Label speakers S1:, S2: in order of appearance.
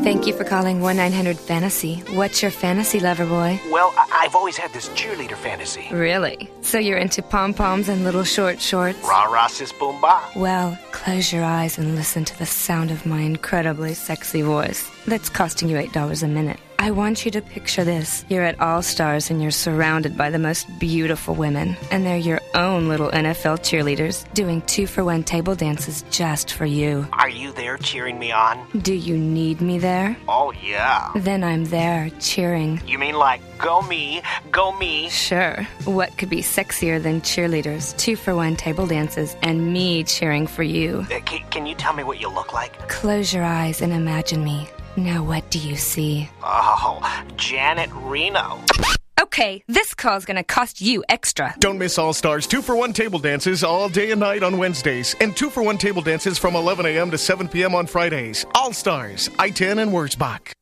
S1: Thank you for calling 1-900-FANTASY. What's your fantasy, lover boy?
S2: Well, I've always had this cheerleader fantasy.
S1: Really? So you're into pom-poms and little short shorts?
S2: Rah-rah, sis, boom, bah.
S1: Well, close your eyes and listen to the sound of my incredibly sexy voice that's costing you $8 a minute. I want you to picture this. You're at All Stars and you're surrounded by the most beautiful women. And they're your own little NFL cheerleaders doing 2-for-1 table dances just for you.
S2: Are you there cheering me on?
S1: Do you need me there?
S2: Oh, yeah.
S1: Then I'm there cheering.
S2: You mean like, go me, go me?
S1: Sure. What could be sexier than cheerleaders, 2-for-1 table dances, and me cheering for you?
S2: Can you tell me what you look like?
S1: Close your eyes and imagine me. Now what do you see?
S2: Oh, Janet Reno.
S1: Okay, this call's gonna cost you extra.
S3: Don't miss All Stars 2-for-1 table dances all day and night on Wednesdays, and 2-for-1 table dances from 11 a.m. to 7 p.m. on Fridays. All Stars, I-10 and Wurzbach.